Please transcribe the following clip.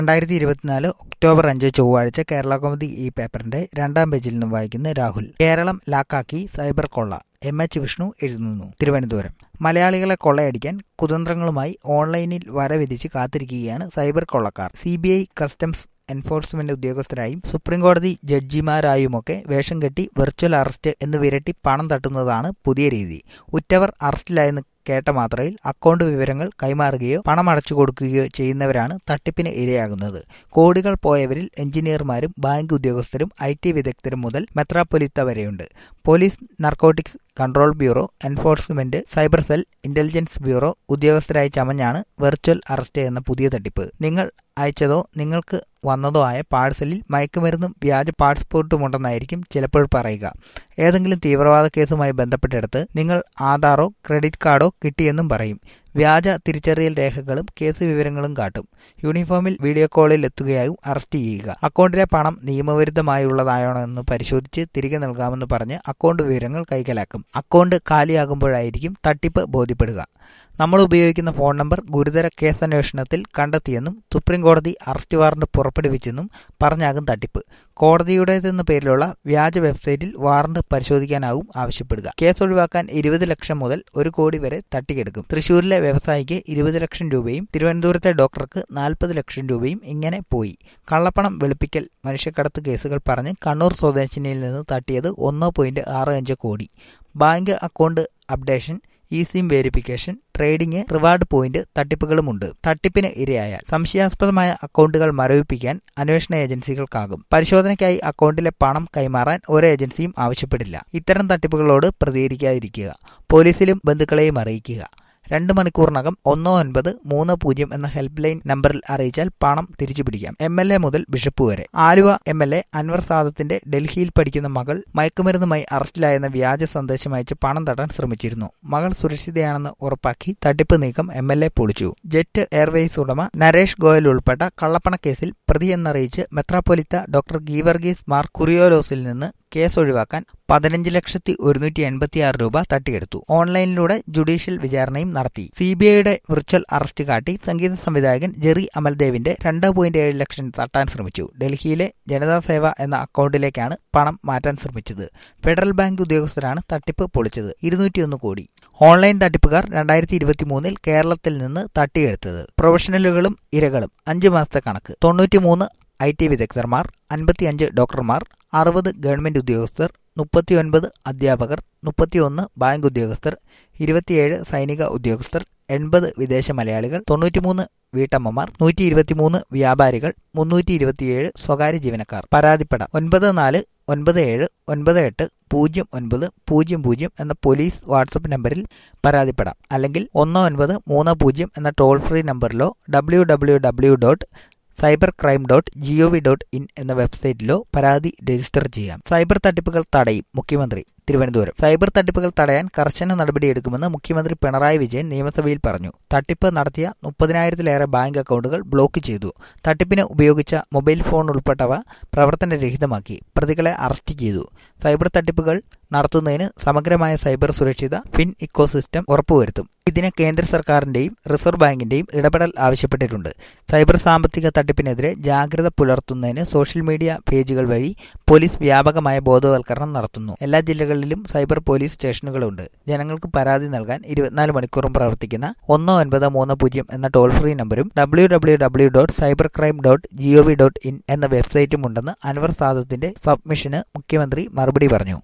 2024 October 5 ചൊവ്വാഴ്ച കേരളകൗമുദി ഈ പേപ്പറിന്റെ 2ാം പേജിൽ നിന്നും വായിക്കുന്ന രാഹുൽ. കേരളം ലാക്കാക്കി സൈബർ കൊള്ള. എം.എച്ച്. വിഷ്ണു എഴുതുന്നു. തിരുവനന്തപുരം. മലയാളികളെ കൊള്ളയടിക്കാൻ കുതന്ത്രങ്ങളുമായി ഓൺലൈനിൽ വരവിരിച്ച് കാത്തിരിക്കുകയാണ് സൈബർ കൊള്ളക്കാർ. CBI, കസ്റ്റംസ് എൻഫോഴ്സ്മെന്റ് ഉദ്യോഗസ്ഥരായും സുപ്രീംകോടതി ജഡ്ജിമാരായുമൊക്കെ വേഷം കെട്ടി വെർച്വൽ അറസ്റ്റ് എന്ന് വിരട്ടി പണം തട്ടുന്നതാണ് പുതിയ രീതി. ഉറ്റവർ അറസ്റ്റിലായെന്ന് കേട്ട മാത്രയിൽ അക്കൗണ്ട് വിവരങ്ങൾ കൈമാറുകയോ പണം അടച്ചു കൊടുക്കുകയോ ചെയ്യുന്നവരാണ് തട്ടിപ്പിന് ഇരയാകുന്നത്. കോടികൾ പോയവരിൽ എഞ്ചിനീയർമാരും ബാങ്ക് ഉദ്യോഗസ്ഥരും IT വിദഗ്ധരും മുതൽ മെത്രാപ്പൊലിത്ത വരെയുണ്ട്. Police, narcotics control bureau, enforcement, cyber cell, intelligence bureau ഉദ്യോഗസ്ഥരായി ചമഞ്ഞാണ് വെർച്വൽ അറസ്റ്റ് എന്ന പുതിയ തട്ടിപ്പ്. നിങ്ങൾ അയച്ചതോ നിങ്ങൾക്ക് വന്നതോ ആയ പാഴ്സലിൽ മയക്കുമരുന്നും വ്യാജ പാസ്പോർട്ടുമുണ്ടെന്നായിരിക്കും ചിലപ്പോൾ പറയുക. ഏതെങ്കിലും തീവ്രവാദ കേസുമായി ബന്ധപ്പെട്ടെടുത്ത് നിങ്ങൾ ആധാറോ ക്രെഡിറ്റ് കാർഡോ കിട്ടിയെന്നും പറയും. വ്യാജ തിരിച്ചറിയൽ രേഖകളും കേസ് വിവരങ്ങളും കാട്ടും. യൂണിഫോമിൽ വീഡിയോ കോളിൽ എത്തുകയായും അറസ്റ്റ് ചെയ്യുക. അക്കൗണ്ടിലെ പണം നിയമവിരുദ്ധമായുള്ളതാണോ എന്ന് പരിശോധിച്ച് തിരികെ നൽകാമെന്ന് പറഞ്ഞ് അക്കൗണ്ട് വിവരങ്ങൾ കൈക്കലാക്കും. അക്കൗണ്ട് കാലിയാകുമ്പോഴായിരിക്കും തട്ടിപ്പ് ബോധ്യപ്പെടുക. നമ്മൾ ഉപയോഗിക്കുന്ന ഫോൺ നമ്പർ ഗുരുതര കേസന്വേഷണത്തിൽ കണ്ടെത്തിയെന്നും സുപ്രീംകോടതി അറസ്റ്റ് വാറന്റ് പുറപ്പെടുവിച്ചെന്നും പറഞ്ഞാകും തട്ടിപ്പ്. കോടതിയുടേതെന്ന പേരിലുള്ള വ്യാജ വെബ്സൈറ്റിൽ വാറന്റ് പരിശോധിക്കാനാവും ആവശ്യപ്പെടുക. കേസ് ഒഴിവാക്കാൻ 20 ലക്ഷം മുതൽ 1 കോടി വരെ തട്ടിയെടുക്കും. തൃശൂരിലെ വ്യവസായിക്ക് 20 ലക്ഷം രൂപയും തിരുവനന്തപുരത്തെ ഡോക്ടർക്ക് 40 ലക്ഷം രൂപയും ഇങ്ങനെ പോയി. കള്ളപ്പണം വെളുപ്പിക്കൽ, മനുഷ്യക്കടത്ത് കേസുകൾ പറഞ്ഞ് കണ്ണൂർ സ്വദേശിനിയിൽ നിന്ന് തട്ടിയത് 1.65 കോടി. Bank account updation, eSIM verification, trading, reward point തട്ടിപ്പുകളുമുണ്ട്. തട്ടിപ്പിന് ഇരയായാൽ സംശയാസ്പദമായ അക്കൗണ്ടുകൾ മരവിപ്പിക്കാൻ അന്വേഷണ ഏജൻസികൾക്കാകും. പരിശോധനയ്ക്കായി അക്കൗണ്ടിലെ പണം കൈമാറാൻ ഒരു ഏജൻസിയും ആവശ്യപ്പെടില്ല. ഇത്തരം തട്ടിപ്പുകളോട് പ്രതികരിക്കാതിരിക്കുക. പോലീസിലും ബന്ധുക്കളെയും അറിയിക്കുക. 2 മണിക്കൂറിനകം 1930 എന്ന ഹെൽപ്പ് ലൈൻ നമ്പറിൽ അറിയിച്ചാൽ പണം തിരിച്ചുപിടിക്കാം. MLA മുതൽ ബിഷപ്പ് വരെ. ആലുവ MLA അൻവർ സാദത്തിന്റെ ഡൽഹിയിൽ പഠിക്കുന്ന മകൾ മയക്കുമരുന്നുമായി അറസ്റ്റിലായെന്ന വ്യാജ സന്ദേശം അയച്ച് പണം തട്ടാൻ ശ്രമിച്ചിരുന്നു. മകൾ സുരക്ഷിതയാണെന്ന് ഉറപ്പാക്കി തട്ടിപ്പ് നീക്കം MLA പൊളിച്ചു. ജെറ്റ് എയർവേസ് ഉടമ നരേഷ് ഗോയൽ ഉൾപ്പെട്ട കള്ളപ്പണക്കേസിൽ പ്രതിയെന്നറിയിച്ച് മെത്രാപ്പൊലിത്ത ഡോക്ടർ ഗീവർഗീസ് മാർ കുറിയോലോസിൽ നിന്ന് കേസ് ഒഴിവാക്കാൻ 15,186 രൂപ തട്ടിയെടുത്തു. ഓൺലൈനിലൂടെ ജുഡീഷ്യൽ വിചാരണയും നടത്തി. CBIയുടെ വിർച്വൽ അറസ്റ്റ് കാട്ടി സംഗീത സംവിധായകൻ ജെറി അമൽദേവിന്റെ 2.7 ലക്ഷം തട്ടാൻ ശ്രമിച്ചു. ഡൽഹിയിലെ ജനതാ സേവ എന്ന അക്കൗണ്ടിലേക്കാണ് പണം മാറ്റാൻ ശ്രമിച്ചത്. ഫെഡറൽ ബാങ്ക് ഉദ്യോഗസ്ഥരാണ് തട്ടിപ്പ് പൊളിച്ചത്. 201 കോടി. ഓൺലൈൻ തട്ടിപ്പുകാർ 2023 കേരളത്തിൽ നിന്ന് തട്ടിയെടുത്തത്. പ്രൊഫഷണലുകളും ഇരകളും. 5 മാസത്തെ കണക്ക്. 93 IT വിദഗ്ധർമാർ, 55 ഡോക്ടർമാർ, 60 ഗവൺമെന്റ് ഉദ്യോഗസ്ഥർ, 39 അധ്യാപകർ, 31 ബാങ്ക് ഉദ്യോഗസ്ഥർ, 27 സൈനിക ഉദ്യോഗസ്ഥർ, 80 വിദേശ മലയാളികൾ, 93 വീട്ടമ്മമാർ, 123 വ്യാപാരികൾ, 327 സ്വകാര്യ ജീവനക്കാർ. പരാതിപ്പെടാം. 9497980900 എന്ന പോലീസ് വാട്സപ്പ് നമ്പറിൽ പരാതിപ്പെടാം. അല്ലെങ്കിൽ 1930 എന്ന ടോൾ ഫ്രീ നമ്പറിലോ www.cybercrime.gov.in എന്ന വെബ്സൈറ്റിലോ പരാതി രജിസ്റ്റർ ചെയ്യാം. സൈബർ തട്ടിപ്പുകൾ തടയും. മുഖ്യമന്ത്രി. തിരുവനന്തപുരം. സൈബർ തട്ടിപ്പുകൾ തടയാൻ കർശന നടപടിയെടുക്കുമെന്ന് മുഖ്യമന്ത്രി പിണറായി വിജയൻ നിയമസഭയിൽ പറഞ്ഞു. തട്ടിപ്പ് നടത്തിയ 30,000-ലേറെ ബാങ്ക് അക്കൗണ്ടുകൾ ബ്ലോക്ക് ചെയ്തു. തട്ടിപ്പിന് ഉപയോഗിച്ച മൊബൈൽ ഫോൺ ഉൾപ്പെട്ടവ പ്രവർത്തനരഹിതമാക്കി. പ്രതികളെ അറസ്റ്റ് ചെയ്തു. സൈബർ തട്ടിപ്പുകൾ നടത്തുന്നതിന് സമഗ്രമായ സൈബർ സുരക്ഷിത ഇക്കോസിസ്റ്റം ഉറപ്പുവരുത്തും. ഇതിന് കേന്ദ്ര സർക്കാരിന്റെയും റിസർവ് ബാങ്കിന്റെയും ഇടപെടൽ ആവശ്യപ്പെട്ടിട്ടുണ്ട്. സൈബർ സാമ്പത്തിക തട്ടിപ്പിനെതിരെ ജാഗ്രത പുലർത്തുന്നതിന് സോഷ്യൽ മീഡിയ പേജുകൾ വഴി പോലീസ് വ്യാപകമായ ബോധവൽക്കരണം നടത്തുന്നു. എല്ലാ ജില്ലകളിലും സൈബർ പോലീസ് സ്റ്റേഷനുകളുണ്ട്. ജനങ്ങൾക്ക് പരാതി നൽകാൻ 24 മണിക്കൂറും പ്രവർത്തിക്കുന്ന 1930 എന്ന ടോൾ ഫ്രീ നമ്പരും www.cybercrime.gov.in എന്ന വെബ്സൈറ്റും ഉണ്ടെന്ന് അൻവർ സാദത്തിന്റെ സബ്മിഷന് മുഖ്യമന്ത്രി മറുപടി പറഞ്ഞു.